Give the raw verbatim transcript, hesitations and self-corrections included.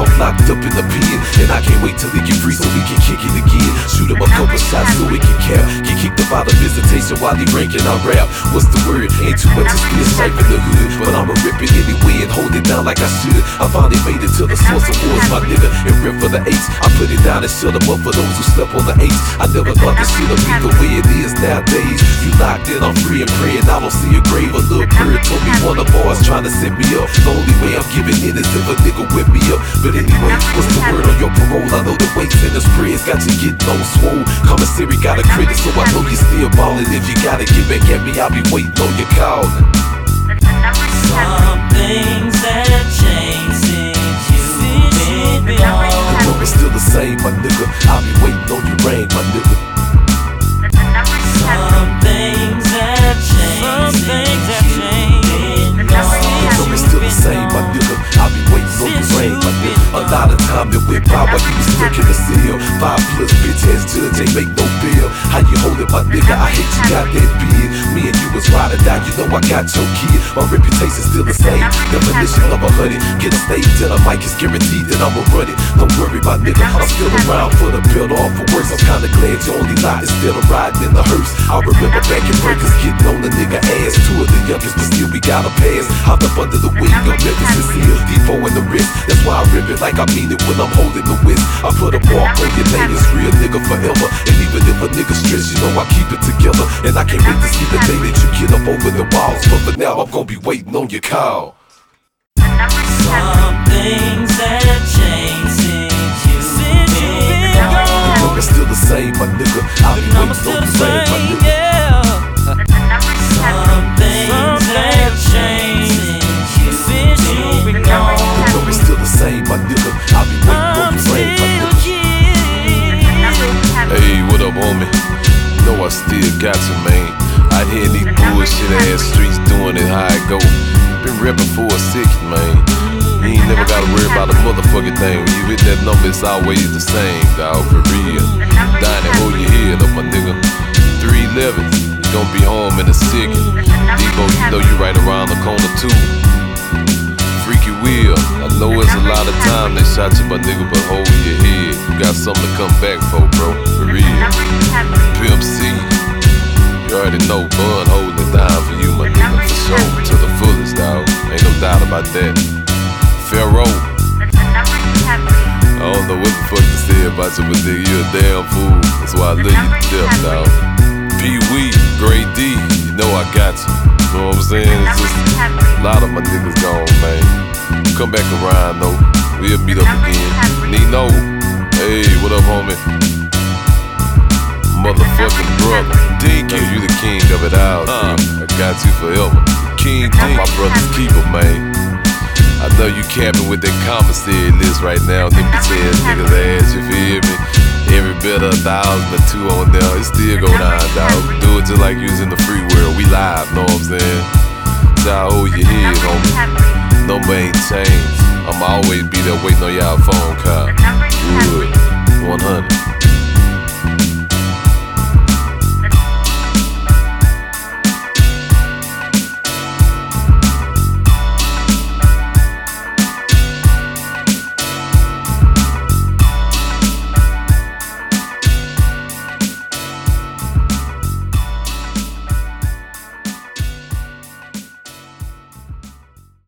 off, locked up in the pen, and I can't wait till he get free so we can kick it again. Shoot him a couple shots so we can cap. Get kicked up out of visitation while he ranking our rap. What's the word? Ain't too much to still safe in the hood, but I'ma rip it anyway and hold it down like I should. I finally made it to the source of wars, my nigga, and rip for the eights. I put it down and shut them up for those who slept on the eights. I never thought this shit'd be the way it is nowadays. You locked in, I'm free and praying I don't see a grave. A little bird told me one of bars trying to set me up. The only way I'm giving in is if a nigga whip me up. But anyway, what's the word on your parole? I know the weights and the spreads got you getting on swole. Commissary got a credit, so I know you still ballin'. If you gotta get back at me, I'll be waiting on your call. Some things have changed since you've been gone. The number's still the same, my nigga. I'll be waiting on your rain, my nigga. Some things have changed. Some things have changed. The number's still the same, my nigga. I'll be waiting on your rain, my nigga. A lot of time it went by while you was stuck in the cell. Five plus bitch ass judge ain't make no bill. How you hold it, my nigga? I hate you got that beard. Me and you was ride or die, you know I got your kid. My reputation's still the same. Definition of a honey. Get a stage and a mic is guaranteed that I'ma run it. Don't worry, my nigga, I'm still around for the build off for worse. I'm kinda glad you only lied instead of riding in the hearse. I remember back in breakers getting on the nigga ass. Two of the youngest, but still we got a pass. Hopped up under the wing of Memphis and seal D-four in the wrist. That's why I rip it like I mean it when I'm holding the whisk. I put a mark on your name, it's real nigga forever. And even if a nigga stress, you know I keep it together. And I can't wait to see the day that you get up over the walls. But for now, I'm gonna be waiting on your call. Some things have changed since you've been gone. The number's still the same, my nigga. I'll be waiting on your rain, my nigga. Some things have changed since you've been gone. The number's still the same, my nigga. I'll be waiting on your rain, my nigga. Hey, what up, homie? You know I still got you, man. Out here in these bullshit ass streets doing it how it go. Been reppin' for a second, man. You ain't never gotta worry about a motherfucking thing. When you hit that number, it's always the same, dawg, for real. Dying to hold your head up, my nigga. three eleven, you gon' be home in a second. Debo, you know you right around the corner, too. Freaky Will, I know it's a lot of time they shot you, my nigga, but hold your head. You got something to come back for, bro, for real. Pimp C, you already know Bun holding it down for you, my nigga, for sure. To the fullest, dawg, ain't no doubt about that. Pharaoh, I don't know what the fuck to say about you, but nigga, you a damn fool. That's why I love you to death, dawg. Pee-wee, Grey D, you know I got you. You know what I'm saying? It's just a lot of my niggas gone, man. Come back around, though. We'll meet up again. Nino, hey, what up, homie? Motherfucking brother. Dinky, you the king of it all, uh, I got you forever. King D, my brother's keeper, man. I know you capping with that commissary list right now. Them bitch ass niggas ass, you feel me? Every bit of a thousand or two on there, it still go down, dawg. Do it just like you was in the free world. We live, know what I'm saying? So I hold your head, homie. Number ain't changed. I'ma always be there waiting on y'all phone call. Wood, one hundred.